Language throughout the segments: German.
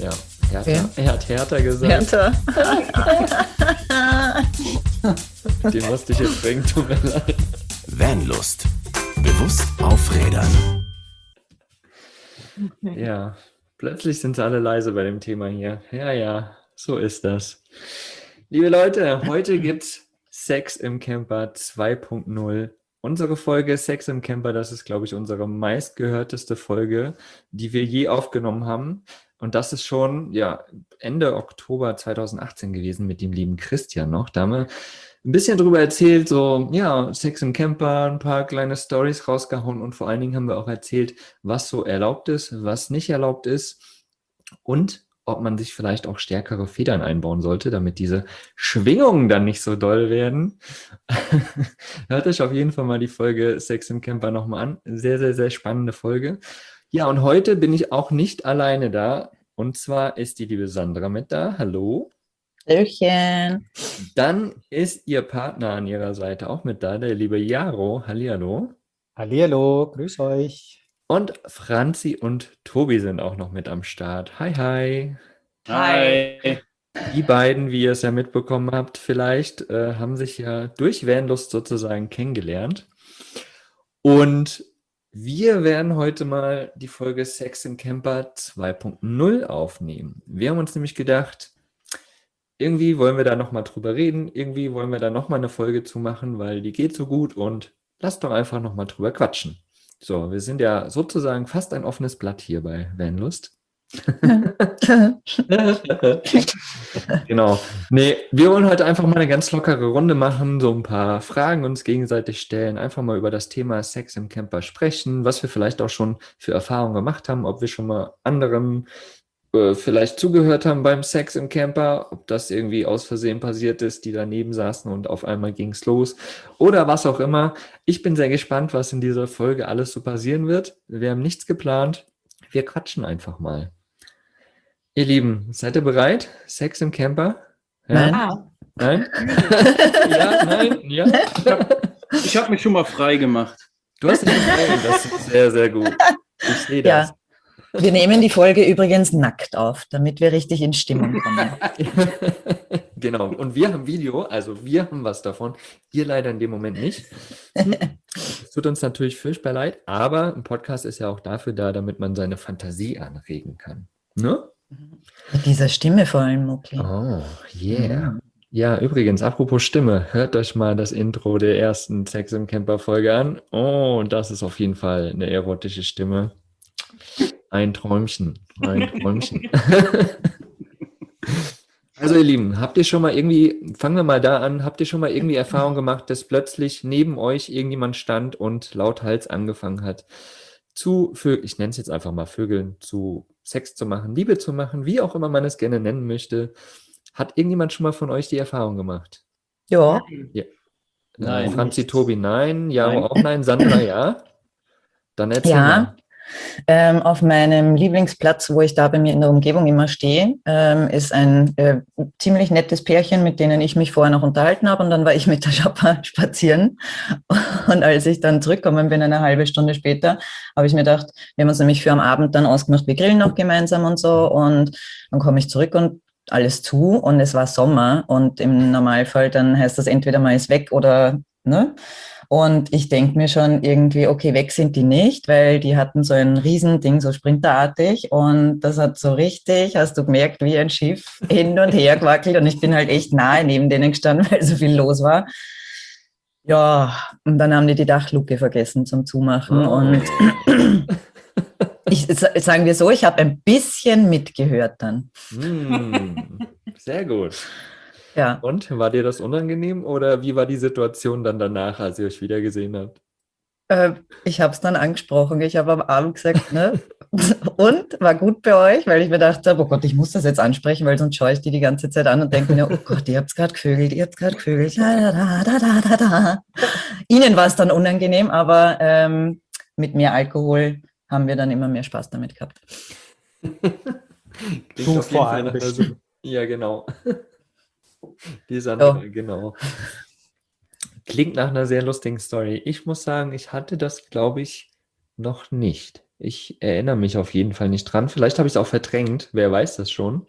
Ja, Okay. Er hat härter gesagt. Härter. Den musste ich jetzt bringen, tut mir leid. Vanlust. Bewusst aufrädern. Ja, plötzlich sind sie alle leise bei dem Thema hier. Ja, so ist das. Liebe Leute, heute gibt's Sex im Camper 2.0. Unsere Folge Sex im Camper, das ist, glaube ich, unsere meistgehörteste Folge, die wir je aufgenommen haben. Und das ist schon Ende Oktober 2018 gewesen mit dem lieben Christian noch. Da haben wir ein bisschen drüber erzählt, Sex im Camper, ein paar kleine Storys rausgehauen und vor allen Dingen haben wir auch erzählt, was so erlaubt ist, was nicht erlaubt ist und ob man sich vielleicht auch stärkere Federn einbauen sollte, damit diese Schwingungen dann nicht so doll werden. Hört euch auf jeden Fall mal die Folge Sex im Camper nochmal an. Sehr, sehr, sehr spannende Folge. Ja, und heute bin ich auch nicht alleine da. Und zwar ist die liebe Sandra mit da. Hallo. Hallöchen. Dann ist ihr Partner an ihrer Seite auch mit da, der liebe Jaro. Hallihallo. Hallihallo, grüß euch. Und Franzi und Tobi sind auch noch mit am Start. Hi, hi. Hi. Die beiden, wie ihr es ja mitbekommen habt, vielleicht haben sich ja durch Vanlust sozusagen kennengelernt. Und wir werden heute mal die Folge Sex im Camper 2.0 aufnehmen. Wir haben uns nämlich gedacht, irgendwie wollen wir da nochmal drüber reden, irgendwie wollen wir da nochmal eine Folge zu machen, weil die geht so gut und lasst doch einfach nochmal drüber quatschen. So, wir sind ja sozusagen fast ein offenes Blatt hier bei Vanlust. Genau. Nee, wir wollen heute einfach mal eine ganz lockere Runde machen, so ein paar Fragen uns gegenseitig stellen, einfach mal über das Thema Sex im Camper sprechen, was wir vielleicht auch schon für Erfahrungen gemacht haben, ob wir schon mal anderen vielleicht zugehört haben beim Sex im Camper, ob das irgendwie aus Versehen passiert ist, die daneben saßen und auf einmal ging's los oder was auch immer. Ich bin sehr gespannt, was in dieser Folge alles so passieren wird. Wir haben nichts geplant. Wir quatschen einfach mal. Ihr Lieben, seid ihr bereit? Sex im Camper? Ja? Nein. Nein? Ja, nein, ja. Ich habe mich schon mal frei gemacht. Du hast dich gefreut, das ist sehr, sehr gut. Ich sehe das. Ja. Wir nehmen die Folge übrigens nackt auf, damit wir richtig in Stimmung kommen. Genau, und wir haben Video, also wir haben was davon, ihr leider in dem Moment nicht. Es tut uns natürlich furchtbar leid, aber ein Podcast ist ja auch dafür da, damit man seine Fantasie anregen kann. Ne? Mit dieser Stimme vor allem, Muckli. Oh, yeah. Ja, übrigens, apropos Stimme, hört euch mal das Intro der ersten Sex im Camper Folge an. Oh, das ist auf jeden Fall eine erotische Stimme. Ein Träumchen, ein Träumchen. Also ihr Lieben, habt ihr schon mal irgendwie, fangen wir mal da an, habt ihr schon mal irgendwie Erfahrung gemacht, dass plötzlich neben euch irgendjemand stand und lauthals angefangen hat ich nenne es jetzt einfach mal Vögeln, zu Sex zu machen, Liebe zu machen, wie auch immer man es gerne nennen möchte. Hat irgendjemand schon mal von euch die Erfahrung gemacht? Ja. Ja. Nein. Franzi, Tobi, nein. Jaro auch nein. Sandra, ja. Dann erzähl mal. Auf meinem Lieblingsplatz, wo ich da bei mir in der Umgebung immer stehe, ist ein ziemlich nettes Pärchen, mit denen ich mich vorher noch unterhalten habe und dann war ich mit der Schappa spazieren und als ich dann zurückgekommen bin, eine halbe Stunde später, habe ich mir gedacht, wir haben uns nämlich für am Abend dann ausgemacht, wir grillen noch gemeinsam und so und dann komme ich zurück und alles zu und es war Sommer und im Normalfall dann heißt das entweder mal ist weg oder, ne? Und ich denke mir schon irgendwie, okay, weg sind die nicht, weil die hatten so ein Riesending, so sprinterartig und das hat so richtig, hast du gemerkt, wie ein Schiff hin und her gewackelt und ich bin halt echt nahe neben denen gestanden, weil so viel los war. Ja, und dann haben die Dachluke vergessen zum Zumachen und sagen wir so, ich habe ein bisschen mitgehört dann. Sehr gut. Ja. Und, war dir das unangenehm oder wie war die Situation dann danach, als ihr euch wieder gesehen habt? Ich habe es dann angesprochen. Ich habe am Abend gesagt, ne? Und war gut bei euch, weil ich mir dachte, oh Gott, ich muss das jetzt ansprechen, weil sonst schaue ich die ganze Zeit an und denke mir, oh Gott, ihr habt gerade gevögelt, ihr habt gerade gevögelt. Da, da, da, da, da, da. Ihnen war es dann unangenehm, aber mit mehr Alkohol haben wir dann immer mehr Spaß damit gehabt. Klingt auf jeden Fall nach einer Ja, genau. Die Sandra, genau. Klingt nach einer sehr lustigen Story. Ich muss sagen, ich hatte das, glaube ich, noch nicht. Ich erinnere mich auf jeden Fall nicht dran. Vielleicht habe ich es auch verdrängt. Wer weiß das schon.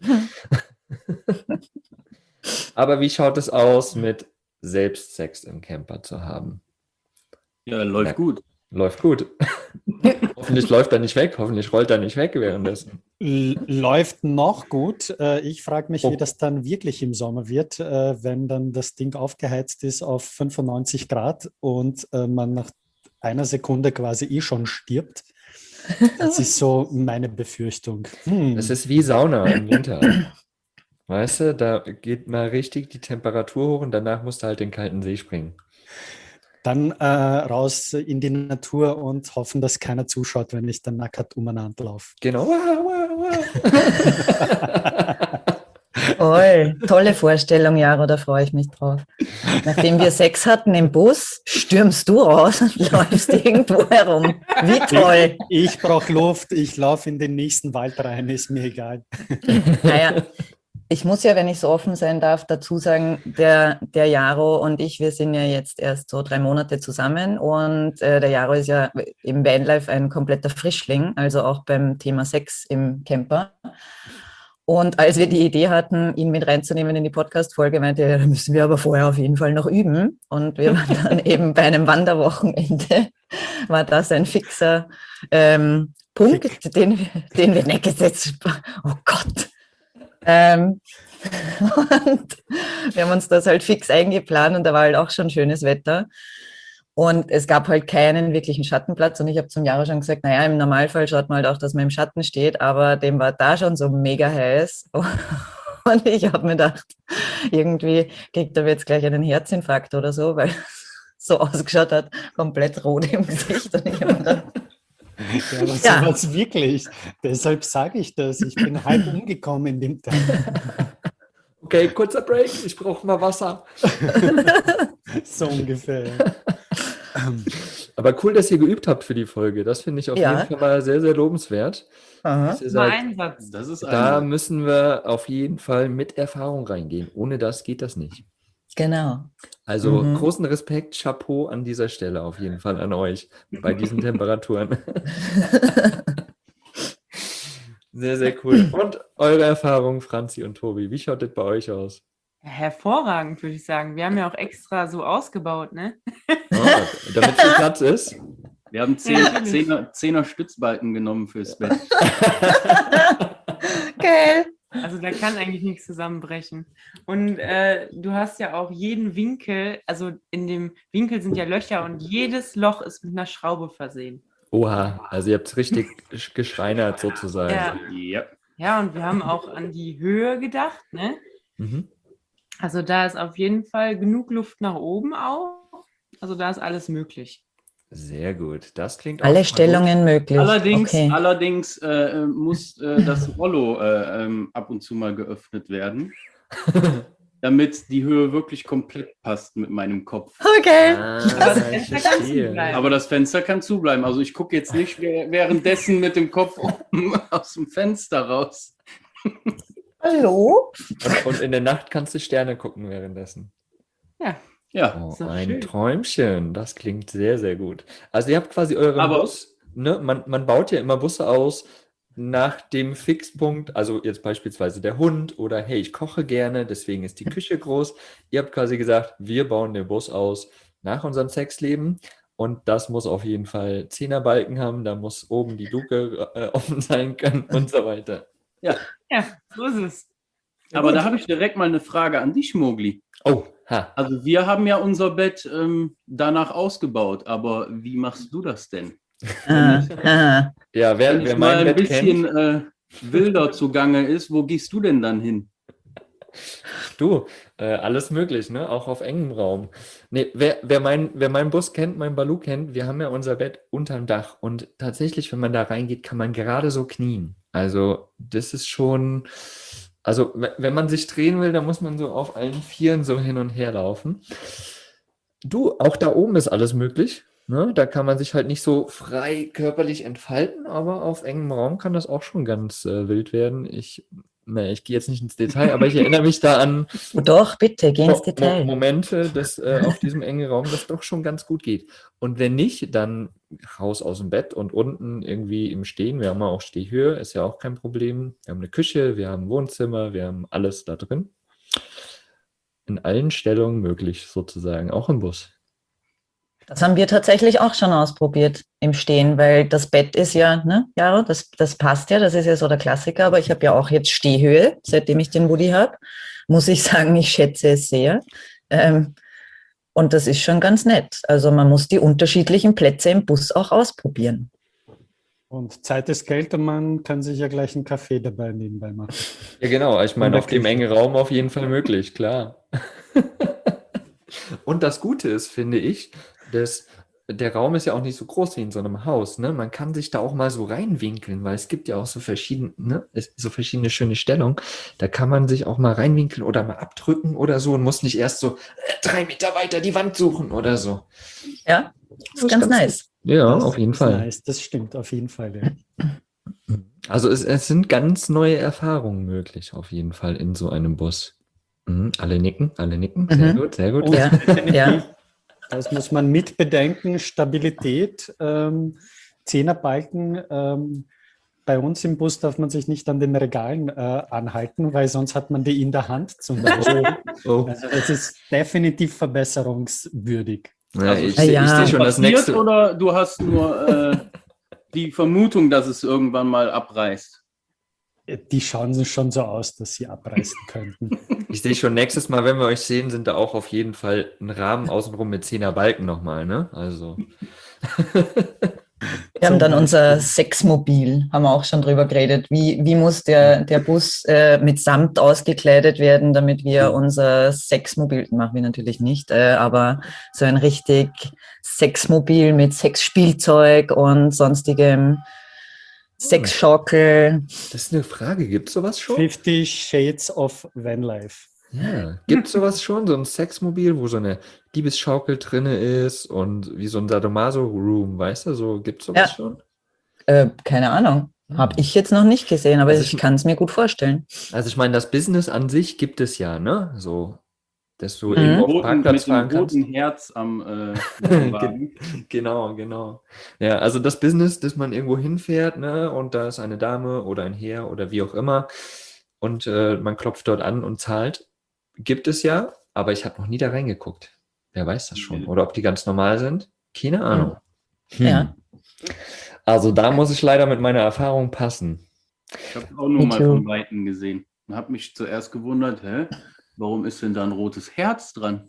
Aber wie schaut es aus, mit selbst Sex im Camper zu haben? Ja, läuft Ja. gut. Läuft gut. Hoffentlich läuft er nicht weg. Hoffentlich rollt er nicht weg währenddessen. Läuft noch gut. Ich frage mich, Oh. wie das dann wirklich im Sommer wird, wenn dann das Ding aufgeheizt ist auf 95 Grad und man nach einer Sekunde quasi schon stirbt. Das ist so meine Befürchtung. Es ist wie Sauna im Winter. Weißt du, da geht mal richtig die Temperatur hoch und danach musst du halt in den kalten See springen. Dann raus in die Natur und hoffen, dass keiner zuschaut, wenn ich dann nackt umeinander laufe. Genau. Wow. Toll, tolle Vorstellung, Jaro, da freue ich mich drauf. Nachdem wir Sex hatten im Bus, stürmst du raus und läufst irgendwo herum. Wie toll. Ich brauche Luft, ich laufe in den nächsten Wald rein, ist mir egal. Naja, ich muss ja, wenn ich so offen sein darf, dazu sagen, der Jaro und ich, wir sind ja jetzt erst so 3 Monate zusammen und der Jaro ist ja im Vanlife ein kompletter Frischling, also auch beim Thema Sex im Camper. Und als wir die Idee hatten, ihn mit reinzunehmen in die Podcast-Folge, meinte er, da müssen wir aber vorher auf jeden Fall noch üben. Und wir waren dann eben bei einem Wanderwochenende, war das ein fixer Punkt, den wir nicht gesetzt haben. Oh Gott. Und wir haben uns das halt fix eingeplant und da war halt auch schon schönes Wetter. Und es gab halt keinen wirklichen Schattenplatz. Und ich habe zum Jahre schon gesagt, naja, im Normalfall schaut man halt auch, dass man im Schatten steht, aber dem war da schon so mega heiß. Und ich habe mir gedacht, irgendwie kriegt er jetzt gleich einen Herzinfarkt oder so, weil so ausgeschaut hat, komplett rot im Gesicht. Und ich habe mir gedacht, Ja, aber sowas wirklich. Deshalb sage ich das. Ich bin halb umgekommen in dem Tag. Okay, kurzer Break. Ich brauche mal Wasser. So ungefähr. Aber cool, dass ihr geübt habt für die Folge. Das finde ich auf Ja. jeden Fall mal sehr, sehr lobenswert. aha. Dass ihr Nur sagt, ein Satz. Das ist da ein. müssen wir auf jeden Fall mit Erfahrung reingehen. Ohne das geht das nicht. Genau. Also Mhm. großen Respekt, Chapeau an dieser Stelle auf jeden Fall an euch bei diesen Temperaturen. Sehr, sehr cool. Und eure Erfahrung, Franzi und Tobi, wie schaut das bei euch aus? Hervorragend, würde ich sagen. Wir haben ja auch extra so ausgebaut, ne? Ah, damit viel Platz ist. Wir haben natürlich. 10er Stützbalken genommen fürs Bett. Geil. Also da kann eigentlich nichts zusammenbrechen. Und du hast ja auch jeden Winkel, also in dem Winkel sind ja Löcher und jedes Loch ist mit einer Schraube versehen. Oha, also ihr habt es richtig geschreinert sozusagen. Ja. Ja. Ja, und wir haben auch an die Höhe gedacht, ne? Mhm. Also da ist auf jeden Fall genug Luft nach oben auch. Also da ist alles möglich. Sehr gut. Das klingt auch Alle mal Stellungen möglich. Allerdings muss das Rollo ab und zu mal geöffnet werden, damit die Höhe wirklich komplett passt mit meinem Kopf. gut. Okay. Ah, Das ich Fenster kann verstehe. zubleiben. Aber das Fenster kann zubleiben. Also ich gucke jetzt nicht währenddessen mit dem Kopf oben aus dem Fenster raus. Hallo? Und in der Nacht kannst du Sterne gucken währenddessen. Ja, Oh, Ist doch ein schön. Träumchen. Das klingt sehr, sehr gut. Also ihr habt quasi euren Aber- Bus, ne? Man baut ja immer Busse aus nach dem Fixpunkt, also jetzt beispielsweise der Hund oder hey, ich koche gerne, deswegen ist die Küche groß. Ihr habt quasi gesagt, wir bauen den Bus aus nach unserem Sexleben und das muss auf jeden Fall 10er-Balken haben, da muss oben die Luke offen sein können und so weiter. Ja, so ist es. aber da habe ich direkt mal eine Frage an dich, Mogli. Oh, ha. Also wir haben ja unser Bett danach ausgebaut, aber wie machst du das denn? Aha. Ja, Wenn wer es mal mein ein Bett kennt, bisschen wilder zugange ist, wo gehst du denn dann hin? du, alles möglich, ne? Auch auf engem Raum. Nee, wer meinen Bus kennt, mein Balu kennt, wir haben ja unser Bett unterm Dach und tatsächlich, wenn man da reingeht, kann man gerade so knien. Also das ist schon, also wenn man sich drehen will, dann muss man so auf allen Vieren so hin und her laufen. Du, auch da oben ist alles möglich. Ne? Da kann man sich halt nicht so frei körperlich entfalten, aber auf engem Raum kann das auch schon ganz wild werden. Ich ne, ich gehe jetzt nicht ins Detail, aber ich erinnere mich da an Doch, bitte, geh ins Detail. Momente, dass auf diesem engen Raum das doch schon ganz gut geht. Und wenn nicht, dann raus aus dem Bett und unten irgendwie im Stehen. Wir haben ja auch Stehhöhe, ist ja auch kein Problem. Wir haben eine Küche, wir haben ein Wohnzimmer, wir haben alles da drin. In allen Stellungen möglich, sozusagen, auch im Bus. Das haben wir tatsächlich auch schon ausprobiert im Stehen, weil das Bett ist ja, ne, Jaro, das passt ja, das ist ja so der Klassiker, aber ich habe ja auch jetzt Stehhöhe, seitdem ich den Woody habe, muss ich sagen, ich schätze es sehr. Und das ist schon ganz nett. Also man muss die unterschiedlichen Plätze im Bus auch ausprobieren. Und Zeit ist Geld und man kann sich ja gleich einen Kaffee dabei nebenbei machen. Ja, genau. Ich meine, In der auf dem Küche. engen Raum auf jeden Fall möglich, klar. Und das Gute ist, finde ich, dass der Raum ist ja auch nicht so groß wie in so einem Haus, ne? Man kann sich da auch mal so reinwinkeln, weil es gibt ja auch so verschiedene, ne? So verschiedene schöne Stellungen. Da kann man sich auch mal reinwinkeln oder mal abdrücken oder so und muss nicht erst so 3 Meter weiter die Wand suchen oder so. Ja, das ist ganz nice. Ja, Das auf jeden ist Fall. Nice, das stimmt, auf jeden Fall. Ja. Also es sind ganz neue Erfahrungen möglich, auf jeden Fall in so einem Bus. Alle nicken, sehr Mhm. gut, sehr gut. Und Ja, ja. das muss man mit bedenken, Stabilität, Zehnerbalken. Bei uns im Bus darf man sich nicht an den Regalen anhalten, weil sonst hat man die in der Hand zum Beispiel. Oh. Also das ist definitiv verbesserungswürdig. Ja, Also, ich ja. sehe schon das Passiert nächste. oder du hast nur die Vermutung, dass es irgendwann mal abreißt? Die schauen schon so aus, dass sie abreißen könnten. Ich sehe schon, nächstes Mal, wenn wir euch sehen, sind da auch auf jeden Fall ein Rahmen außenrum mit 10er Balken nochmal, ne? Also. Wir haben dann unser Sexmobil, haben wir auch schon drüber geredet. Wie muss der Bus mit Samt ausgekleidet werden, damit wir unser Sexmobil, machen wir natürlich nicht, aber so ein richtig Sexmobil mit Sexspielzeug und sonstigem Sexschaukel. Das ist eine Frage, gibt es sowas schon? 50 Shades of Vanlife. Ja, gibt es sowas schon? So ein Sexmobil, wo so eine Diebesschaukel drin ist und wie so ein Sadomaso-Room, weißt du? So, gibt es sowas Ja. schon? Keine Ahnung, habe ich jetzt noch nicht gesehen, aber Also ich kann es mir gut vorstellen. Also ich meine, das Business an sich gibt es ja, ne? So, dass du Mhm. irgendwo auf dem Parkplatz Mit dem fahren kannst. roten Herz am Wagen. Genau. Ja, also das Business, dass man irgendwo hinfährt, ne, und da ist eine Dame oder ein Herr oder wie auch immer und man klopft dort an und zahlt, gibt es ja, aber ich habe noch nie da reingeguckt. Wer weiß das schon? Oder ob die ganz normal sind? Keine Ahnung. Ja. Also da muss ich leider mit meiner Erfahrung passen. Ich habe auch nur Me mal too. von Weitem gesehen und habe mich zuerst gewundert, warum ist denn da ein rotes Herz dran?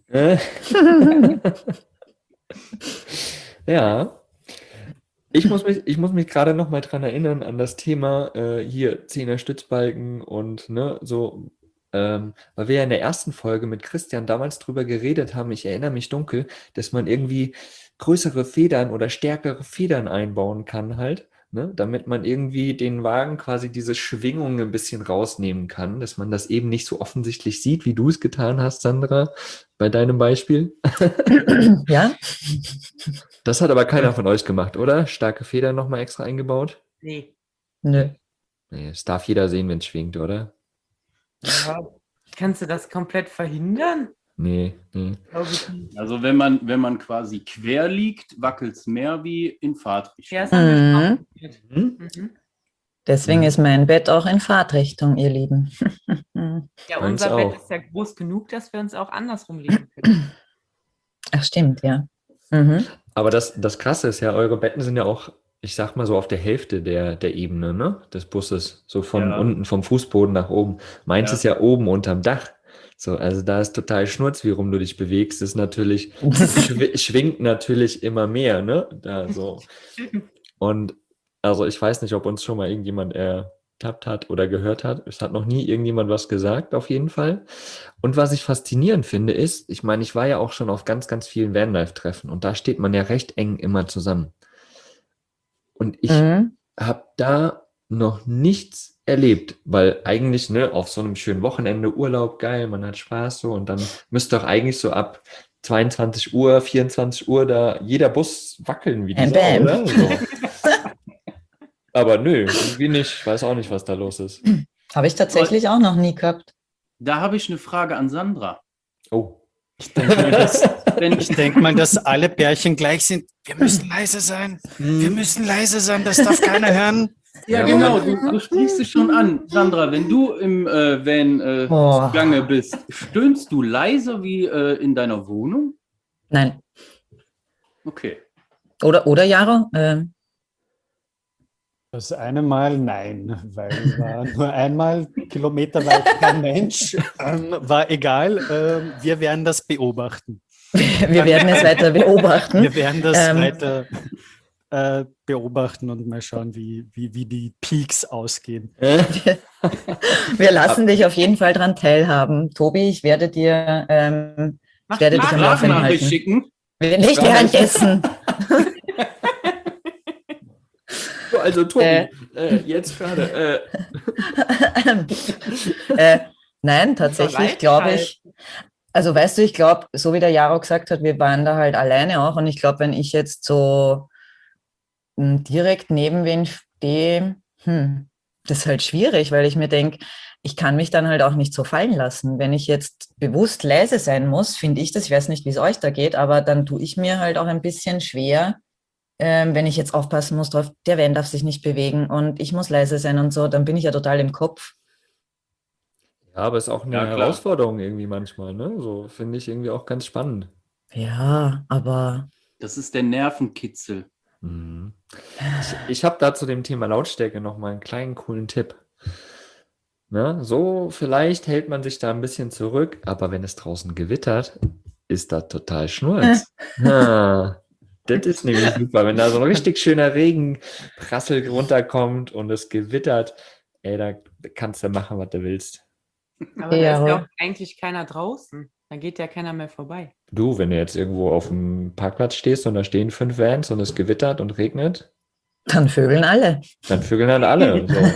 Ja. Ich muss mich gerade noch mal dran erinnern an das Thema hier 10er Stützbalken und ne, so, weil wir ja in der ersten Folge mit Christian damals drüber geredet haben, ich erinnere mich dunkel, dass man irgendwie größere Federn oder stärkere Federn einbauen kann halt, ne, damit man irgendwie den Wagen quasi diese Schwingung ein bisschen rausnehmen kann, dass man das eben nicht so offensichtlich sieht, wie du es getan hast, Sandra, bei deinem Beispiel. Ja, Das hat aber keiner von euch gemacht, oder? Starke Federn nochmal extra eingebaut? Nee. nö. Nee, das darf jeder sehen, wenn es schwingt, oder? Ja. Kannst du das komplett verhindern? Nee. Glaube ich nicht. Also wenn man quasi quer liegt, wackelt es mehr wie in Fahrtrichtung. Ja, das haben wir schon Mhm. ausprobiert. Hm? Mhm. Deswegen ist mein Bett auch in Fahrtrichtung, ihr Lieben. Ja, Meins unser auch. Bett ist ja groß genug, dass wir uns auch andersrum legen können. Ach, stimmt, ja. Mhm. Aber das Krasse ist ja, eure Betten sind ja auch, ich sag mal so auf der Hälfte der Ebene, ne? Des Busses. So von Ja. unten, vom Fußboden nach oben. Meins Ja. ist ja oben unterm Dach. So, also da ist total Schnurz, wie rum du dich bewegst. Das ist natürlich, schwingt natürlich immer mehr, ne? Da so. Und also ich weiß nicht, ob uns schon mal irgendjemand ertappt hat oder gehört hat. Es hat noch nie irgendjemand was gesagt, auf jeden Fall. Und was ich faszinierend finde, ist, ich meine, ich war ja auch schon auf ganz, ganz vielen Vanlife-Treffen und da steht man ja recht eng immer zusammen. Und ich Mhm. habe da noch nichts erlebt, weil eigentlich, ne, auf so einem schönen Wochenende Urlaub, geil, man hat Spaß so und dann müsste doch eigentlich so ab 22 Uhr, 24 Uhr da jeder Bus wackeln wie die Bam, Sau, bam. oder? So. Aber nö, irgendwie nicht. Ich weiß auch nicht, was da los ist. Habe ich tatsächlich auch noch nie gehabt. Da habe ich eine Frage an Sandra. Oh. Ich denke mal, dass alle Pärchen gleich sind. Wir müssen leise sein. Wir müssen leise sein. Das darf keiner hören. Ja, Ja, genau, Moment. du sprichst es schon an. Sandra, wenn du im Van Boah. zugange bist, stöhnst du leise wie in deiner Wohnung? Nein. Okay. Oder Jaro? Das eine Mal nein, weil war nur einmal kilometerweit kein Mensch. War egal. Wir werden das beobachten. Wir werden es weiter beobachten. Wir werden das weiter beobachten und mal schauen, wie die Peaks ausgehen. Wir lassen dich auf jeden Fall daran teilhaben. Tobi, ich werde dir Mach ich werde dich am Laufenden Sprachnachricht halten. schicken. Nicht währenddessen. Also Tobi, jetzt gerade. Nein, tatsächlich glaube ich. Also weißt du, ich glaube, so wie der Jaro gesagt hat, wir waren da halt alleine auch. Und ich glaube, wenn ich jetzt so direkt neben wen stehe, das ist halt schwierig, weil ich mir denke, ich kann mich dann halt auch nicht so fallen lassen. Wenn ich jetzt bewusst leise sein muss, finde ich das, ich weiß nicht, wie es euch da geht, aber dann tue ich mir halt auch ein bisschen schwer, wenn ich jetzt aufpassen muss drauf, der Van darf sich nicht bewegen und ich muss leise sein und so, dann bin ich ja total im Kopf. Ja, aber ist auch eine Ja, klar. Herausforderung irgendwie manchmal, ne? So finde ich irgendwie auch ganz spannend. Ja, aber Das ist der Nervenkitzel. Mhm. Ich habe da zu dem Thema Lautstärke noch mal einen kleinen coolen Tipp. Ne? So, vielleicht hält man sich da ein bisschen zurück, aber wenn es draußen gewittert, ist das total Schnurz. Ja, das ist nämlich super, wenn da so ein richtig schöner Regenprassel runterkommt und es gewittert, ey, da kannst du machen, was du willst. Aber da Ja, ist ja aber- auch eigentlich keiner draußen. Da geht ja keiner mehr vorbei. Du, wenn du jetzt irgendwo auf dem Parkplatz stehst und da stehen 5 Vans und es gewittert und regnet, dann vögeln alle. dann vögeln halt alle. So.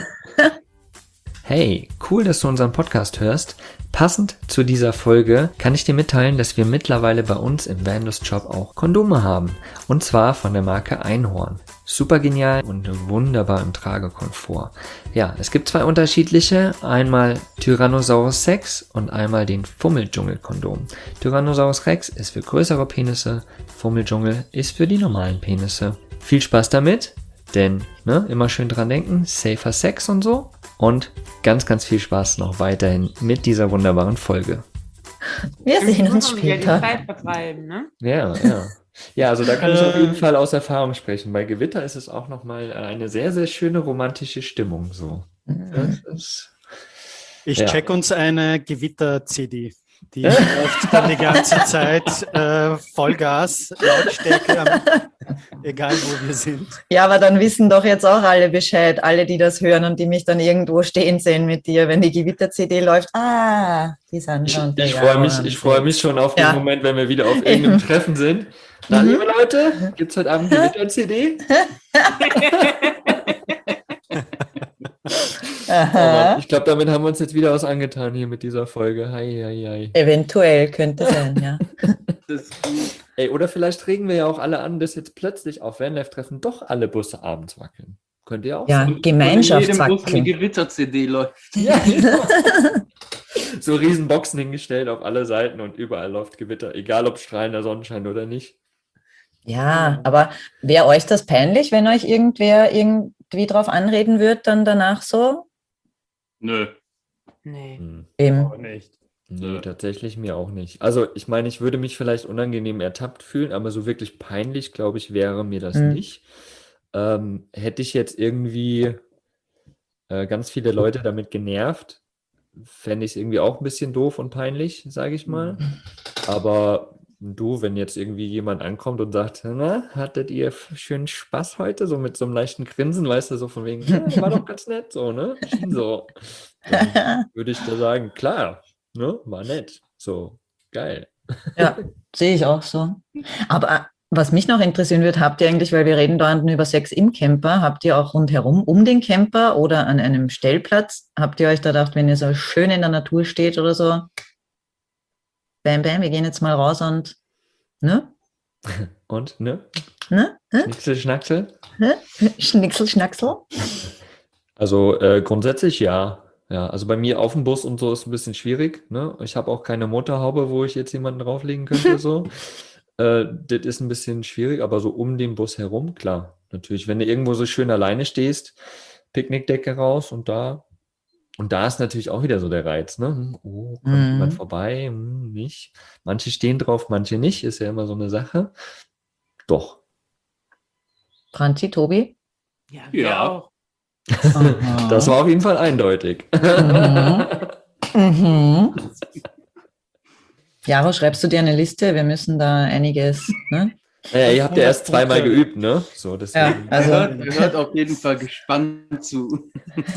Hey, cool, dass du unseren Podcast hörst. Passend zu dieser Folge kann ich dir mitteilen, dass wir mittlerweile bei uns im Vanlust Shop auch Kondome haben. Und zwar von der Marke Einhorn. Super genial und wunderbar im Tragekomfort. Ja, es gibt 2 unterschiedliche. Einmal Tyrannosaurus Rex und einmal den Fummeldschungel-Kondom. Tyrannosaurus Rex ist für größere Penisse, Fummeldschungel ist für die normalen Penisse. Viel Spaß damit, denn immer schön dran denken, safer Sex und so. Und ganz, ganz viel Spaß noch weiterhin mit dieser wunderbaren Folge. Wir sehen uns Müssen wir die später. Zeit vertreiben, ne? Ja, ja. Ja, also da kann ich auf jeden Fall aus Erfahrung sprechen. Bei Gewitter ist es auch nochmal eine sehr, sehr schöne romantische Stimmung. So. Das ist, Ich Ja. check uns eine Gewitter-CD. Die läuft dann die ganze Zeit Vollgas, Lautstärke, egal wo wir sind. Ja, aber dann wissen doch jetzt auch alle Bescheid, alle, die das hören und die mich dann irgendwo stehen sehen mit dir, wenn die Gewitter-CD läuft. Ah, die Sandra und der ich Jaro freue haben mich schon auf den Ja. Moment, wenn wir wieder auf irgendeinem Eben. Treffen sind. Na, liebe Leute, gibt's heute Abend Gewitter-CD? Aha. Aber ich glaube, damit haben wir uns jetzt wieder was angetan hier mit dieser Folge. Hei, hei, hei. Eventuell könnte sein, ja. Das, Ey, oder vielleicht regen wir ja auch alle an, dass jetzt plötzlich auf Vanlife-Treffen doch alle Busse abends wackeln. Könnt ihr auch Ja, sein. in jedem Bus eine Gemeinschaftswackeln. Gewitter-CD läuft. Ja, genau. So riesen Boxen hingestellt auf alle Seiten und überall läuft Gewitter, egal ob strahlender Sonnenschein oder nicht. Ja, aber wäre euch das peinlich, wenn euch irgendwer irgendwie drauf anreden würde, dann danach so? Nö. Nee. Hm. Eben. Nicht. Nee, tatsächlich mir auch nicht. Also ich meine, ich würde mich vielleicht unangenehm ertappt fühlen, aber so wirklich peinlich, glaube ich, wäre mir das nicht. Hätte ich jetzt irgendwie ganz viele Leute damit genervt, fände ich es irgendwie auch ein bisschen doof und peinlich, sage ich mal. Aber du, wenn jetzt irgendwie jemand ankommt und sagt, na, hattet ihr schönen Spaß heute? So mit so einem leichten Grinsen, weißt du, so von wegen, ja, war doch ganz nett, so, ne? Schien so. Dann würde ich da sagen, klar, ne, war nett. So, geil. Ja, sehe ich auch so. Aber was mich noch interessieren wird, habt ihr eigentlich, weil wir reden dauernd über Sex im Camper, habt ihr auch rundherum um den Camper oder an einem Stellplatz, habt ihr euch da gedacht, wenn ihr so schön in der Natur steht oder so, bam, bam, wir gehen jetzt mal raus und, ne? Und, ne? Ne? Schnicksel, Schnacksel? Schnicksel, Schnacksel? Also grundsätzlich ja. Ja, also bei mir auf dem Bus und so ist ein bisschen schwierig, ne? Ich habe auch keine Motorhaube, wo ich jetzt jemanden drauflegen könnte, so. Das ist ein bisschen schwierig, aber so um den Bus herum, klar. Natürlich, wenn du irgendwo so schön alleine stehst, Picknickdecke raus und da ist natürlich auch wieder so der Reiz, ne? Oh, kommt jemand vorbei? Nicht. Manche stehen drauf, manche nicht, ist ja immer so eine Sache. Doch. Franzi, Tobi? Ja, Ja. wir auch. Das war auf jeden Fall eindeutig. Mhm. Jaro, schreibst du dir eine Liste? Wir müssen da einiges, ne? Naja, ihr habt ja erst 100 zweimal Punkte. geübt, ne? So, deswegen. Ja, also Er hört auf jeden Fall gespannt zu.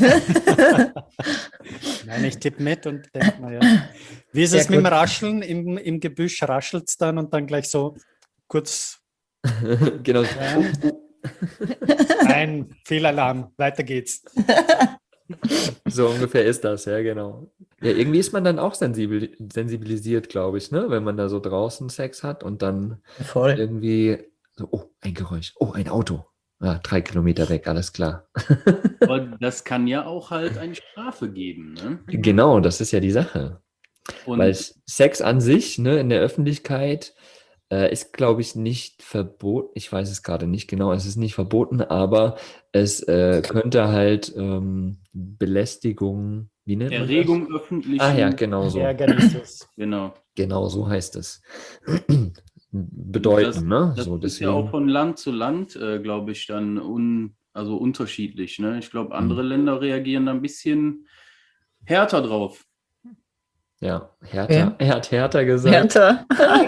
Nein, ich tippe mit und denke mal, ja. Wie ist Sehr es mit dem gut. Rascheln? Im Gebüsch raschelt es dann und dann gleich so kurz, Genau. nein, Fehlalarm, weiter geht's. So ungefähr ist das, ja, genau. Ja, irgendwie ist man dann auch sensibilisiert, glaube ich, ne? Wenn man da so draußen Sex hat und dann voll. irgendwie so, oh, ein Geräusch, oh, ein Auto. Ja, 3 Kilometer weg, alles klar. Aber das kann ja auch halt eine Strafe geben, ne? Genau, das ist ja die Sache. Und Weil Sex an sich, ne, in der Öffentlichkeit ist, glaube ich, nicht verboten. Ich weiß es gerade nicht genau, es ist nicht verboten, aber es könnte halt Belästigung, wie nennt man das? Erregung öffentlichen. Ah ja, genau so. Ärgernis. Genau. Genau so heißt es. Bedeuten, ne? Das So, ist ja auch deswegen. von Land zu Land, glaube ich, dann also unterschiedlich. Ne? Ich glaube, andere Länder reagieren da ein bisschen härter drauf. Ja, härter. Er hat härter gesagt. Härter.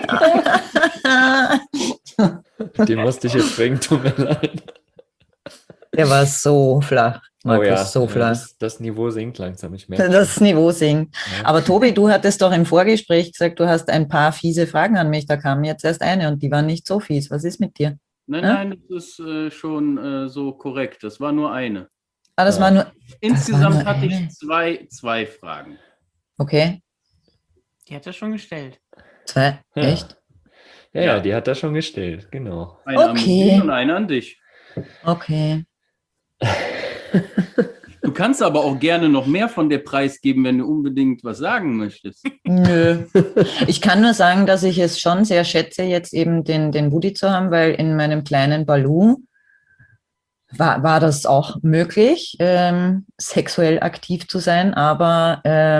Den musste ich jetzt bringen, tut mir leid. Der war so flach. Markus, so flach. Das Niveau sinkt langsam, ich merke. Das Niveau sinkt. Ja. Aber Tobi, du hattest doch im Vorgespräch gesagt, du hast ein paar fiese Fragen an mich. Da kam jetzt erst eine und die war nicht so fies. Was ist mit dir? Nein, Ja? nein, das ist schon so korrekt. Das war nur eine. Ah, das Ja. war nur. Insgesamt nur hatte eine. ich zwei Fragen. Okay. Die hat er schon gestellt. 2. Ja. Echt? Ja, die hat er schon gestellt, genau. Eine an Okay. mich und eine an dich. Okay. Du kannst aber auch gerne noch mehr von der Preis geben, wenn du unbedingt was sagen möchtest. Nö. Ich kann nur sagen, dass ich es schon sehr schätze, jetzt eben den Woody zu haben, weil in meinem kleinen Baloo war das auch möglich, sexuell aktiv zu sein, aber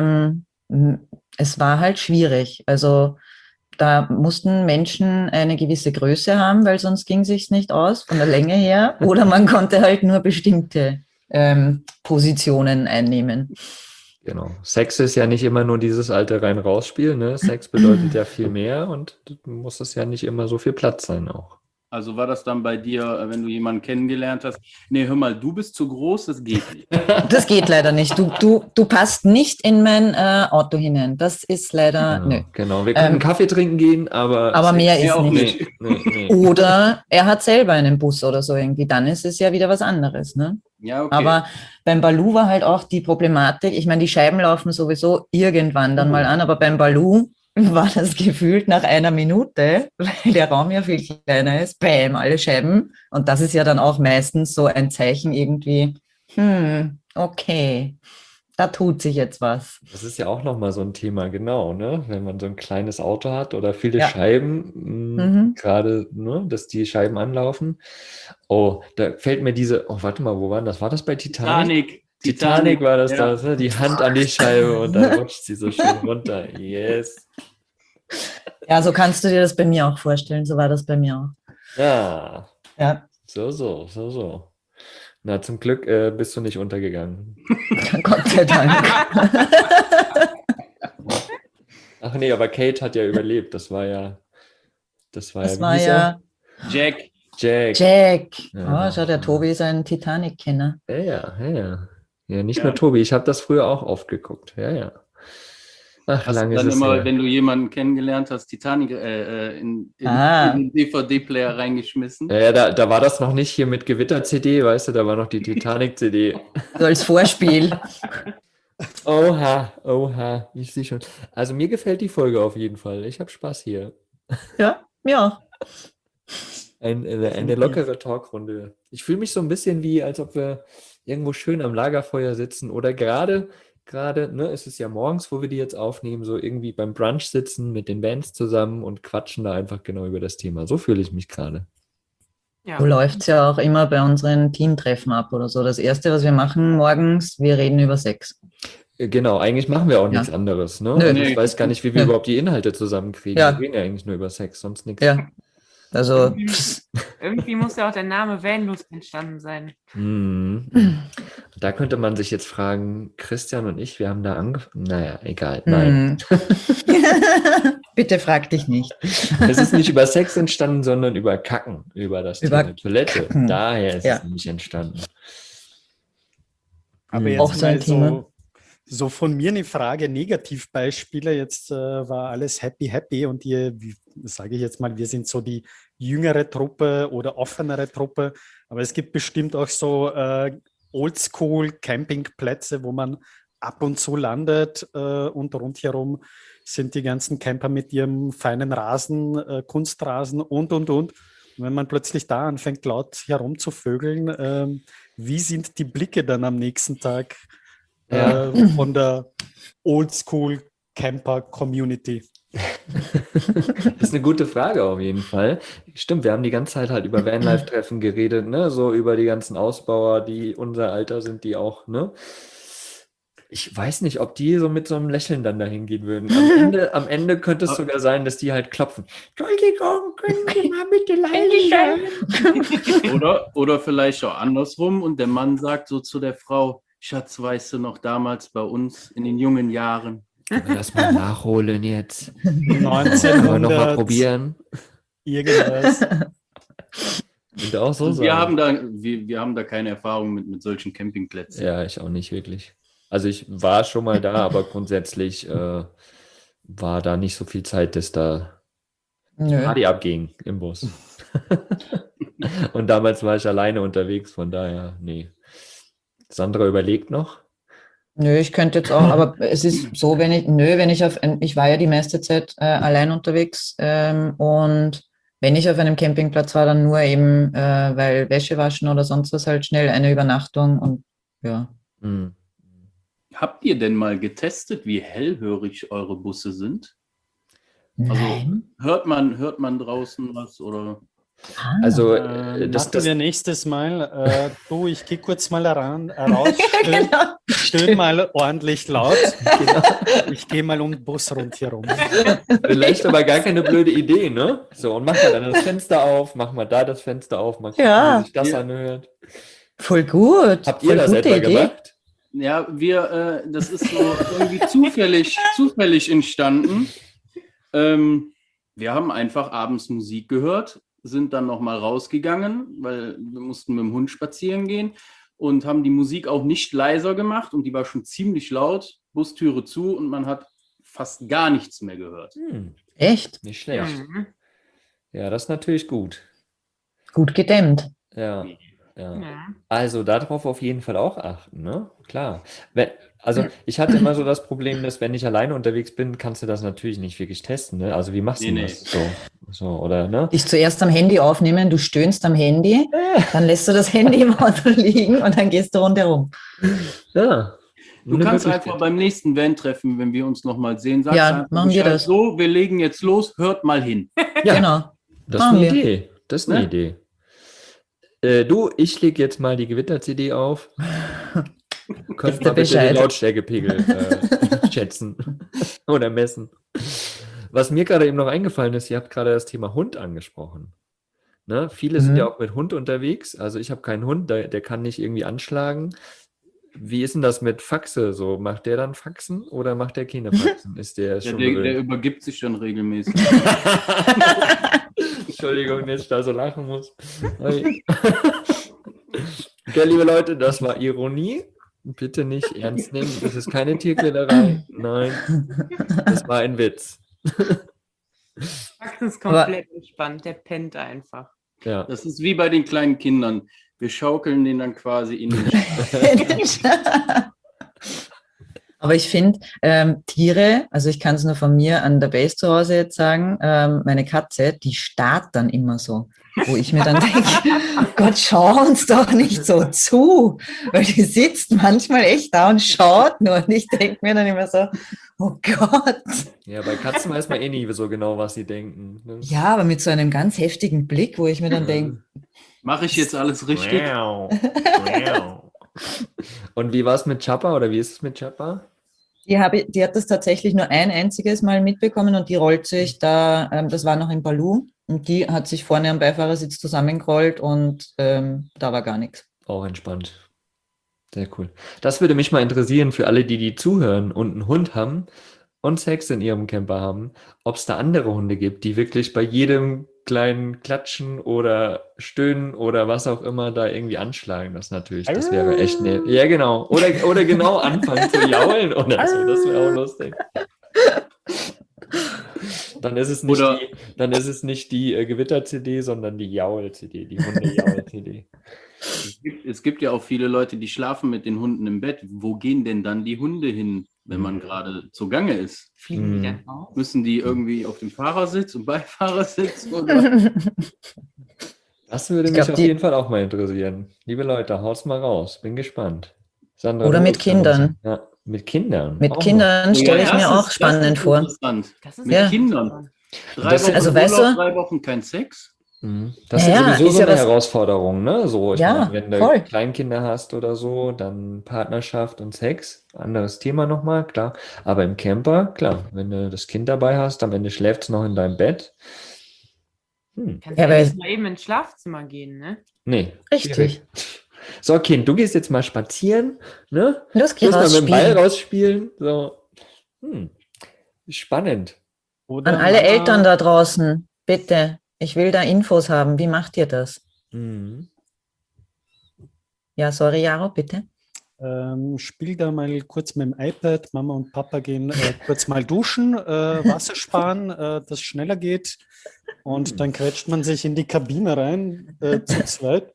es war halt schwierig. Also da mussten Menschen eine gewisse Größe haben, weil sonst ging es sich nicht aus von der Länge her. Oder man konnte halt nur bestimmte Positionen einnehmen. Genau. Sex ist ja nicht immer nur dieses alte Rein-Raus-Spiel, ne? Sex bedeutet ja viel mehr und muss es ja nicht immer so viel Platz sein auch. Also war das dann bei dir, wenn du jemanden kennengelernt hast, nee, hör mal, du bist zu groß, das geht nicht. Das geht leider nicht. Du passt nicht in mein Auto hinein. Das ist leider, nö. Genau. Wir können Kaffee trinken gehen, aber Sex- mehr ist auch nicht. nicht. Nee. Oder er hat selber einen Bus oder so irgendwie. Dann ist es ja wieder was anderes. Ne? Ja, okay. Aber beim Baloo war halt auch die Problematik, ich meine, die Scheiben laufen sowieso irgendwann dann mal an, aber beim Baloo war das gefühlt nach einer Minute, weil der Raum ja viel kleiner ist, bäm, alle Scheiben. Und das ist ja dann auch meistens so ein Zeichen irgendwie, okay, da tut sich jetzt was. Das ist ja auch nochmal so ein Thema, genau, ne? Wenn man so ein kleines Auto hat oder viele Ja. Scheiben, gerade, ne, dass die Scheiben anlaufen. Oh, da fällt mir oh, warte mal, wo war das? War das bei Titanic? Titanic war das ja. da, ne? Die Hand an die Scheibe und dann rutscht sie so schön runter. Yes. Ja, so kannst du dir das bei mir auch vorstellen. So war das bei mir auch. Ja, Ja, so. Na, zum Glück bist du nicht untergegangen. Gott sei Dank. Ach nee, aber Kate hat ja überlebt. Das war ja, Das wie war hieß ja Jack. er? Jack. Jack. Ja. Oh, schau, der Tobi ist ein Titanic-Kenner. Ja. Ja, nicht Ja. nur Tobi, ich habe das früher auch oft geguckt. Ja. Ach, Hast du lange ist dann es immer, her. wenn du jemanden kennengelernt hast, Titanic in Ah. den DVD-Player reingeschmissen? Ja, da war das noch nicht hier mit Gewitter-CD, weißt du, da war noch die Titanic-CD. So als Vorspiel. Oha, ich sehe schon. Also mir gefällt die Folge auf jeden Fall. Ich habe Spaß hier. Ja, mir auch. Eine lockere Talkrunde. Ich fühle mich so ein bisschen wie, als ob wir irgendwo schön am Lagerfeuer sitzen oder gerade gerade, ne? Es ist ja morgens, wo wir die jetzt aufnehmen, so irgendwie beim Brunch sitzen mit den Bands zusammen und quatschen da einfach genau über das Thema. So fühle ich mich gerade. Ja. So läuft es ja auch immer bei unseren Teamtreffen ab oder so. Das Erste, was wir machen morgens, wir reden über Sex. Genau, eigentlich machen wir auch Ja. nichts anderes, ne? Nö. Also ich weiß gar nicht, wie wir Nö. überhaupt die Inhalte zusammenkriegen. Ja. Wir reden ja eigentlich nur über Sex, sonst nichts. Ja, also Irgendwie muss ja auch der Name Vanlust entstanden sein. Mhm. Da könnte man sich jetzt fragen, Christian und ich, wir haben da angefangen. Naja, egal. Nein. Bitte frag dich nicht. Es ist nicht über Sex entstanden, sondern über Kacken, über das Über Thema Toilette. Kacken. Daher ist Ja. es nämlich entstanden. Aber Mhm. Auch jetzt so ein mal Thema. so von mir eine Frage, Negativbeispiele. Jetzt war alles happy und sage ich jetzt mal, wir sind so die jüngere Truppe oder offenere Truppe. Aber es gibt bestimmt auch so Oldschool-Campingplätze, wo man ab und zu landet und rundherum sind die ganzen Camper mit ihrem feinen Rasen, Kunstrasen und. Und wenn man plötzlich da anfängt, laut herumzuvögeln, wie sind die Blicke dann am nächsten Tag Ja. von der Oldschool-Camper-Community? Das ist eine gute Frage auf jeden Fall. Stimmt, wir haben die ganze Zeit halt über Vanlife-Treffen geredet, ne? So über die ganzen Ausbauer, die unser Alter sind, die auch, ne? Ich weiß nicht, ob die so mit so einem Lächeln dann dahin gehen würden. Am Ende könnte es sogar sein, dass die halt klopfen. Entschuldigung, können Sie mal bitte leise sein? Oder vielleicht auch andersrum und der Mann sagt so zu der Frau, Schatz, weißt du noch damals bei uns in den jungen Jahren? Lass mal nachholen jetzt. 1900 Wollen wir nochmal probieren? Irgendwas. Und auch so Und wir sagen. haben da keine Erfahrung mit solchen Campingplätzen. Ja, ich auch nicht wirklich. Also ich war schon mal da, aber grundsätzlich war da nicht so viel Zeit, dass da Nö. Party abging im Bus. Und damals war ich alleine unterwegs, von daher, nee. Sandra überlegt noch. Nö, ich könnte jetzt auch, aber es ist so, wenn ich war ja die meiste Zeit allein unterwegs und wenn ich auf einem Campingplatz war, dann nur eben, weil Wäsche waschen oder sonst was halt schnell eine Übernachtung und ja. Hm. Habt ihr denn mal getestet, wie hellhörig eure Busse sind? Nein. Hört man draußen was oder? Also Machen das, wir nächstes Mal. Ich gehe kurz mal raus, Genau. stöhn mal ordentlich laut. Ich gehe mal um den Bus rundherum. vielleicht aber gar keine blöde Idee, ne? So, und mach mal dann das Fenster auf, mach mal da das Fenster auf, mal gucken, Ja. wie sich das Ja. anhört. Voll gut. Habt ihr Voll das gute etwa Idee. gemacht? Ja, das ist so irgendwie zufällig entstanden. Wir haben einfach abends Musik gehört, sind dann nochmal rausgegangen, weil wir mussten mit dem Hund spazieren gehen und haben die Musik auch nicht leiser gemacht und die war schon ziemlich laut, Bustüre zu und man hat fast gar nichts mehr gehört. Echt? Nicht schlecht. Mhm. Ja, das ist natürlich gut. Gut gedämmt. Ja. Ja. Ja. Also darauf auf jeden Fall auch achten, ne? Klar. Also ich hatte immer so das Problem, dass wenn ich alleine unterwegs bin, kannst du das natürlich nicht wirklich testen, ne? Also wie machst du Nee, das so, oder, ne? Dich zuerst am Handy aufnehmen, du stöhnst am Handy, dann lässt du das Handy im Auto liegen und dann gehst du rundherum. Ja. Du kannst einfach beim nächsten Van-Treffen, wenn wir uns nochmal sehen, sagst Ja, einfach machen wir Bescheid, das. so, wir legen jetzt los, hört mal hin. Ja, Genau. das ist machen eine wir. Idee. Das ist eine Ne? Idee. Ich lege jetzt mal die Gewitter-CD auf. Könnt Wisst mal ihr bitte den Bescheid? Lautstärkepegel schätzen oder messen. Was mir gerade eben noch eingefallen ist, ihr habt gerade das Thema Hund angesprochen. Ne? Viele sind ja auch mit Hund unterwegs. Also ich habe keinen Hund, der kann nicht irgendwie anschlagen. Wie ist denn das mit Faxe? So, macht der dann Faxen oder macht der keine Faxen? Ist der Ja, schon der gewöhnt? übergibt sich dann regelmäßig. Entschuldigung, dass ich da so lachen muss. Okay, liebe Leute, das war Ironie. Bitte nicht ernst nehmen. Das ist keine Tierquälerei. Nein, das war ein Witz. Max ist komplett entspannt, der pennt einfach. Ja. Das ist wie bei den kleinen Kindern. Wir schaukeln den dann quasi in den Aber Aber ich finde, Tiere, also ich kann es nur von mir an der Base zu Hause jetzt sagen, meine Katze, die starrt dann immer so, wo ich mir dann denke, oh Gott, schau uns doch nicht so zu, weil die sitzt manchmal echt da und schaut nur und ich denke mir dann immer so, oh Gott. Ja, bei Katzen weiß man eh nie so genau, was sie denken. Ne? Ja, aber mit so einem ganz heftigen Blick, wo ich mir dann denke, Mache ich jetzt alles richtig? Und wie war es mit Chappa oder wie ist es mit Chappa? die hat das tatsächlich nur ein einziges Mal mitbekommen und die rollt sich da, das war noch in Balu, und die hat sich vorne am Beifahrersitz zusammengerollt und da war gar nichts. Auch entspannt. Sehr cool. Das würde mich mal interessieren für alle, die zuhören und einen Hund haben und Sex in ihrem Camper haben, ob es da andere Hunde gibt, die wirklich bei jedem kleinen Klatschen oder Stöhnen oder was auch immer da irgendwie anschlagen. Das wäre echt nett. Ja, genau. Oder genau anfangen zu jaulen oder so. Das wäre auch lustig. Dann ist es nicht die Gewitter-CD, sondern die Jaul-CD, die Hunde-Jaul-CD. Es gibt ja auch viele Leute, die schlafen mit den Hunden im Bett. Wo gehen denn dann die Hunde hin, wenn man gerade zugange ist? Fliegen die dann auch? Müssen die irgendwie auf dem Fahrersitz und Beifahrersitz? Oder? Das würde mich auf jeden Fall auch mal interessieren. Liebe Leute, haut's mal raus. Bin gespannt. Sandra, Oder mit Kindern. Ja, mit Kindern. Mit auch Kindern stelle ich mir auch spannend vor. Das ist ja mit Kindern. 3 Das- Wochen also, Urlaub, weißt du- 3 Wochen kein Sex? Das Ja, ist sowieso ist so ja eine was- Herausforderung, ne? So, ich Ja, meine, wenn du voll. Kleinkinder hast oder so, dann Partnerschaft und Sex, anderes Thema nochmal, klar. Aber im Camper, klar, wenn du das Kind dabei hast, am Ende schläft es noch in deinem Bett. Kannst Ja, ja weil- nicht mal eben ins Schlafzimmer gehen, ne? Nee. Richtig. schwierig. So, Kind, du gehst jetzt mal spazieren, ne? Los, Du geh musst mal raus mit dem Ball spielen. rausspielen. So. Spannend. Oder An alle Mama, Eltern da draußen, bitte, ich will da Infos haben. Wie macht ihr das? Mhm. Ja, sorry, Jaro, bitte. Spiel da mal kurz mit dem iPad. Mama und Papa gehen kurz mal duschen, Wasser sparen, dass schneller geht. Und dann quetscht man sich in die Kabine rein, zu zweit.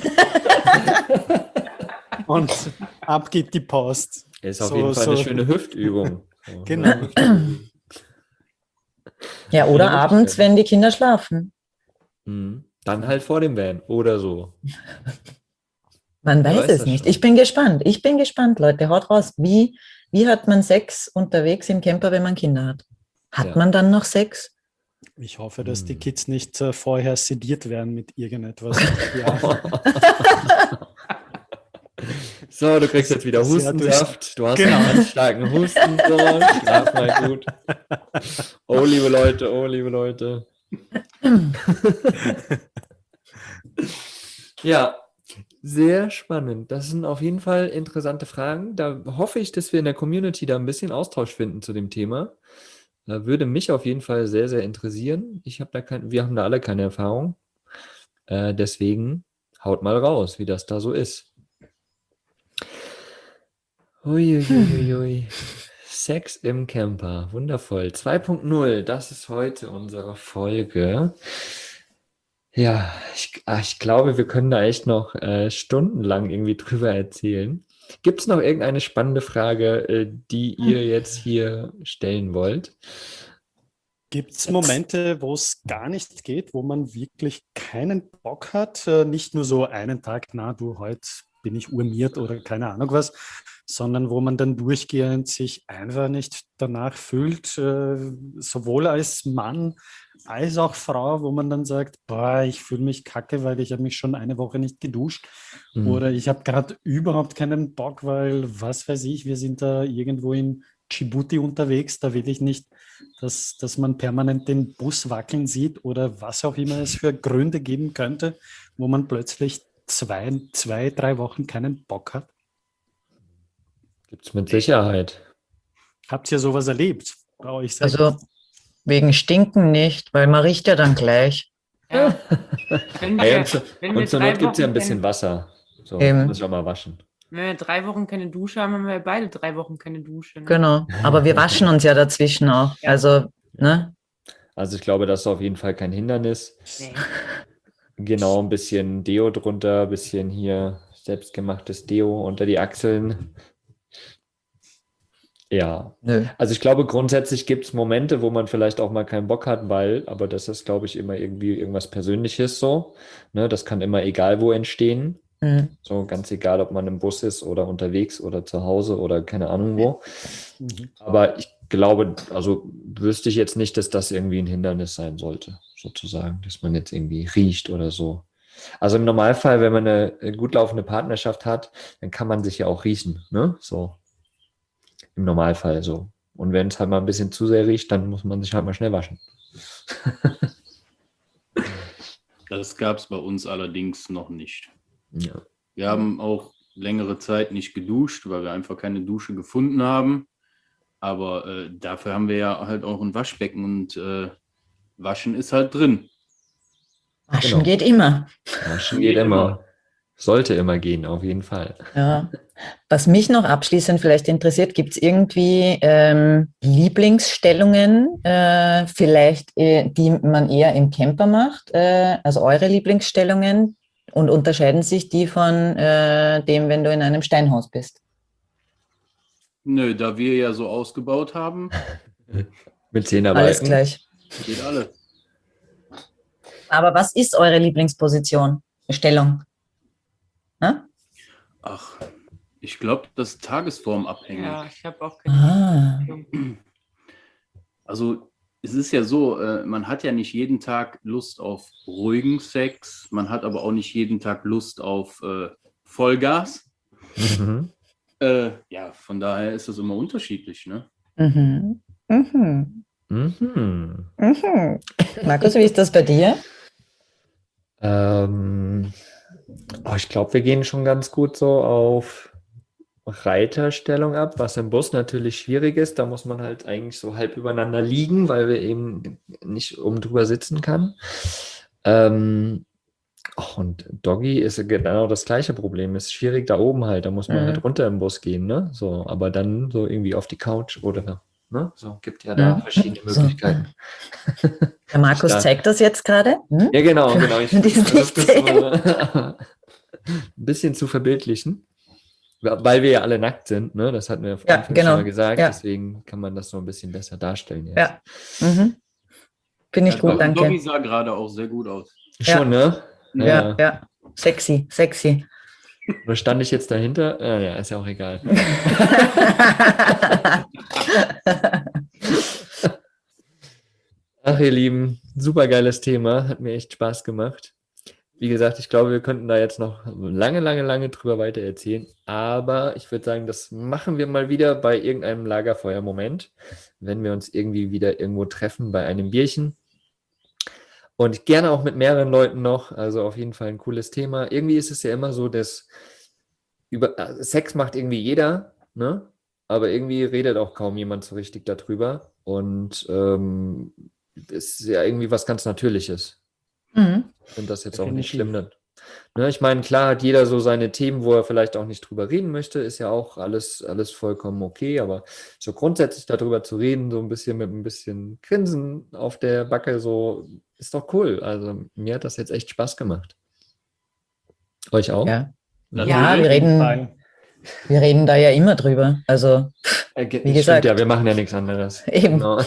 Und ab geht die Post. Ist auf So- jeden Fall eine so- schöne Hüftübung. So, Genau. ne? Ja, oder Ja, abends, stimmt. wenn die Kinder schlafen. Dann halt vor dem Van oder so. Man Wer weiß weiß es das nicht. schon. Ich bin gespannt, Leute. Haut raus. Wie hat man Sex unterwegs im Camper, wenn man Kinder hat? Hat Ja. man dann noch Sex? Ich hoffe, dass die Kids nicht vorher sediert werden mit irgendetwas. Ja. So, du kriegst jetzt wieder Das ist ja Hustensaft. Du hast Genau. einen ganz starken Husten. So. Schlaf mal gut. Oh, liebe Leute, oh, liebe Leute. Ja, sehr spannend. Das sind auf jeden Fall interessante Fragen. Da hoffe ich, dass wir in der Community da ein bisschen Austausch finden zu dem Thema. Da würde mich auf jeden Fall sehr, sehr interessieren. Wir haben da alle keine Erfahrung. Deswegen haut mal raus, wie das da so ist. Uiuiuiui. Sex im Camper, wundervoll. 2.0, das ist heute unsere Folge. Ja, ich glaube, wir können da echt noch stundenlang irgendwie drüber erzählen. Gibt es noch irgendeine spannende Frage, die ihr jetzt hier stellen wollt? Gibt es Momente, wo es gar nicht geht, wo man wirklich keinen Bock hat? Nicht nur so einen Tag, na du, heute bin ich urmiert oder keine Ahnung was, sondern wo man dann durchgehend sich einfach nicht danach fühlt, sowohl als Mann als auch Frau, wo man dann sagt, boah, ich fühle mich kacke, weil ich habe mich schon eine Woche nicht geduscht oder ich habe gerade überhaupt keinen Bock, weil, was weiß ich, wir sind da irgendwo in Djibouti unterwegs, da will ich nicht, dass man permanent den Bus wackeln sieht oder was auch immer es für Gründe geben könnte, wo man plötzlich 3 Wochen keinen Bock hat. Gibt es mit Sicherheit. Habt ihr sowas erlebt bei euch selbst? Also wegen Stinken nicht, weil man riecht ja dann gleich. Ja. Wenn Hey, wir, wenn wir und zur 3 Not gibt es ja ein Wochen bisschen Wasser. So, Eben. muss ich auch mal waschen. Wenn wir 3 Wochen keine Dusche haben, haben wir beide 3 Wochen keine Dusche. Ne? Genau. Aber wir waschen uns ja dazwischen auch. Ja. Also, ne? Also ich glaube, das ist auf jeden Fall kein Hindernis. Nee. Genau, ein bisschen Deo drunter, ein bisschen hier selbstgemachtes Deo unter die Achseln. Ja. Nö. Also ich glaube, grundsätzlich gibt es Momente, wo man vielleicht auch mal keinen Bock hat, aber das ist, glaube ich, immer irgendwie irgendwas Persönliches so. Ne, das kann immer egal wo entstehen. Mhm. So ganz egal, ob man im Bus ist oder unterwegs oder zu Hause oder keine Ahnung wo. Mhm. Aber ich glaube, also wüsste ich jetzt nicht, dass das irgendwie ein Hindernis sein sollte, sozusagen, dass man jetzt irgendwie riecht oder so. Also im Normalfall, wenn man eine gut laufende Partnerschaft hat, dann kann man sich ja auch riechen, ne? So im Normalfall so. Und wenn es halt mal ein bisschen zu sehr riecht, dann muss man sich halt mal schnell waschen. Das gab es bei uns allerdings noch nicht. Ja. Wir haben auch längere Zeit nicht geduscht, weil wir einfach keine Dusche gefunden haben. Aber dafür haben wir ja halt auch ein Waschbecken und Waschen ist halt drin. Waschen Genau. geht immer. Waschen geht immer. Sollte immer gehen, auf jeden Fall. Ja. Was mich noch abschließend vielleicht interessiert, gibt es irgendwie Lieblingsstellungen, vielleicht, die man eher im Camper macht, also eure Lieblingsstellungen, und unterscheiden sich die von dem, wenn du in einem Steinhaus bist? Nö, da wir ja so ausgebaut haben, Mit Zehnerbalken. Alles gleich. geht alles. Aber was ist eure Lieblingsposition, Stellung? Na? Ach, ich glaube, das ist tagesformabhängig. Ja, ich habe auch keine Ah, Also es ist ja so, man hat ja nicht jeden Tag Lust auf ruhigen Sex, man hat aber auch nicht jeden Tag Lust auf Vollgas. Mhm. Ja, von daher ist das immer unterschiedlich, ne? mhm. Mhm. Mhm. Mhm. Markus, wie ist das bei dir? Ich glaube, wir gehen schon ganz gut so auf Reiterstellung ab, was im Bus natürlich schwierig ist. Da muss man halt eigentlich so halb übereinander liegen, weil wir eben nicht oben drüber sitzen kann. Und Doggy ist genau das gleiche Problem. Ist schwierig da oben halt. Da muss man halt runter im Bus gehen, ne? So, aber dann so irgendwie auf die Couch oder, ne? So, gibt ja da verschiedene So. Möglichkeiten. Der Markus Ja. zeigt das jetzt gerade. Hm? Ja, genau. Ich Die es nicht versuche das sehen. mal ein bisschen zu verbildlichen, weil wir ja alle nackt sind, ne? Das hatten wir Ja, Anfang genau. schon mal gesagt, Ja. deswegen kann man das so ein bisschen besser darstellen jetzt. Ja. Mhm. Finde ich gut, Doggy danke. sah gerade auch sehr gut aus. Schon, ne? Ja, ja. Sexy, sexy. Oder stand ich jetzt dahinter? Ja, ist ja auch egal. Ach, ihr Lieben, super geiles Thema, hat mir echt Spaß gemacht. Wie gesagt, ich glaube, wir könnten da jetzt noch lange drüber weiter erzählen, aber ich würde sagen, das machen wir mal wieder bei irgendeinem Lagerfeuer-Moment, wenn wir uns irgendwie wieder irgendwo treffen bei einem Bierchen. Und gerne auch mit mehreren Leuten noch, also auf jeden Fall ein cooles Thema. Irgendwie ist es ja immer so, dass Sex macht irgendwie jeder, ne? Aber irgendwie redet auch kaum jemand so richtig darüber. Und es ist ja irgendwie was ganz Natürliches. Mhm. Ich finde das jetzt auch nicht Definitiv. schlimm. Ne, ich meine, klar hat jeder so seine Themen, wo er vielleicht auch nicht drüber reden möchte, ist ja auch alles vollkommen okay, aber so grundsätzlich darüber zu reden, so ein bisschen mit ein bisschen Grinsen auf der Backe, so ist doch cool. Also mir hat das jetzt echt Spaß gemacht. Euch auch? Ja. Natürlich. Ja, Auf jeden Fall. wir reden da ja immer drüber. Also, wie Stimmt gesagt. ja, wir machen ja nichts anderes. Eben. Genau.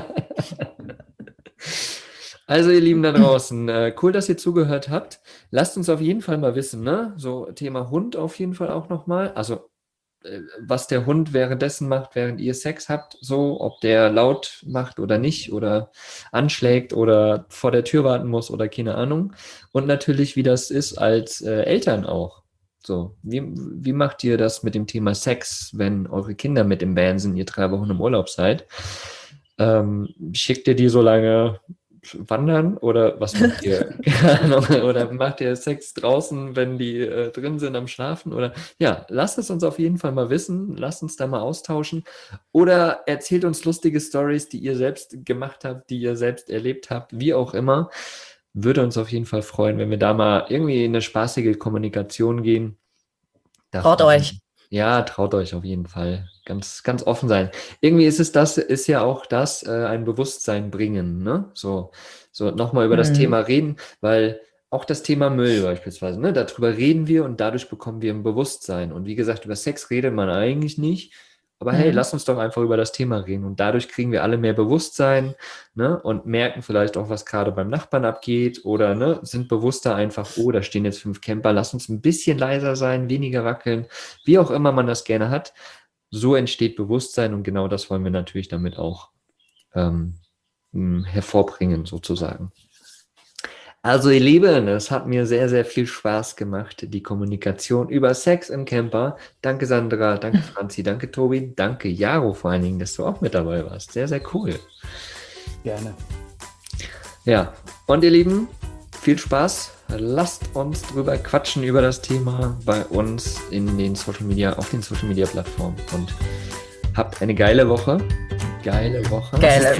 Also ihr Lieben da draußen, cool, dass ihr zugehört habt. Lasst uns auf jeden Fall mal wissen, ne? So Thema Hund auf jeden Fall auch nochmal. Also was der Hund währenddessen macht, während ihr Sex habt, so, ob der laut macht oder nicht oder anschlägt oder vor der Tür warten muss oder keine Ahnung. Und natürlich, wie das ist als Eltern auch. So, wie macht ihr das mit dem Thema Sex, wenn eure Kinder mit im Van sind, ihr 3 Wochen im Urlaub seid? Schickt ihr die so lange wandern oder was macht ihr? Keine Ahnung. Oder macht ihr Sex draußen, wenn die drin sind am Schlafen? Oder ja, lasst es uns auf jeden Fall mal wissen. Lasst uns da mal austauschen. Oder erzählt uns lustige Stories, die ihr selbst gemacht habt, die ihr selbst erlebt habt, wie auch immer. Würde uns auf jeden Fall freuen, wenn wir da mal irgendwie in eine spaßige Kommunikation gehen. Traut euch. Ja, traut euch auf jeden Fall. Ganz, ganz offen sein. Irgendwie ist ja auch das, ein Bewusstsein bringen, ne? So nochmal über das Thema reden, weil auch das Thema Müll beispielsweise, ne? Darüber reden wir und dadurch bekommen wir ein Bewusstsein. Und wie gesagt, über Sex redet man eigentlich nicht. Aber hey, lass uns doch einfach über das Thema reden. Und dadurch kriegen wir alle mehr Bewusstsein, ne, und merken vielleicht auch, was gerade beim Nachbarn abgeht oder, ne, sind bewusster einfach, oh, da stehen jetzt 5 Camper, lass uns ein bisschen leiser sein, weniger wackeln, wie auch immer man das gerne hat. So entsteht Bewusstsein und genau das wollen wir natürlich damit auch hervorbringen, sozusagen. Also ihr Lieben, es hat mir sehr, sehr viel Spaß gemacht, die Kommunikation über Sex im Camper. Danke Sandra, danke Franzi, danke Tobi, danke Jaro vor allen Dingen, dass du auch mit dabei warst. Sehr, sehr cool. Gerne. Ja, und ihr Lieben, viel Spaß. Lasst uns drüber quatschen über das Thema bei uns in den Social Media, auf den Social Media Plattformen und habt eine geile Woche. Geile Woche.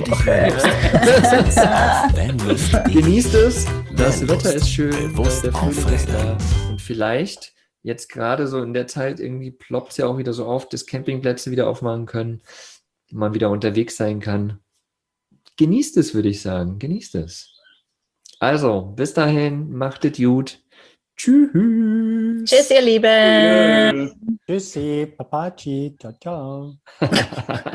Genießt es. Das Wetter ist schön. Der Frühling ist da. Und vielleicht jetzt gerade so in der Zeit irgendwie ploppt es ja auch wieder so auf, dass Campingplätze wieder aufmachen können, man wieder unterwegs sein kann. Genießt es, würde ich sagen. Genießt es. Also, bis dahin, macht es gut. Tschüss. Tschüss, ihr Lieben. Tschüssi, Papaci, ciao, ciao.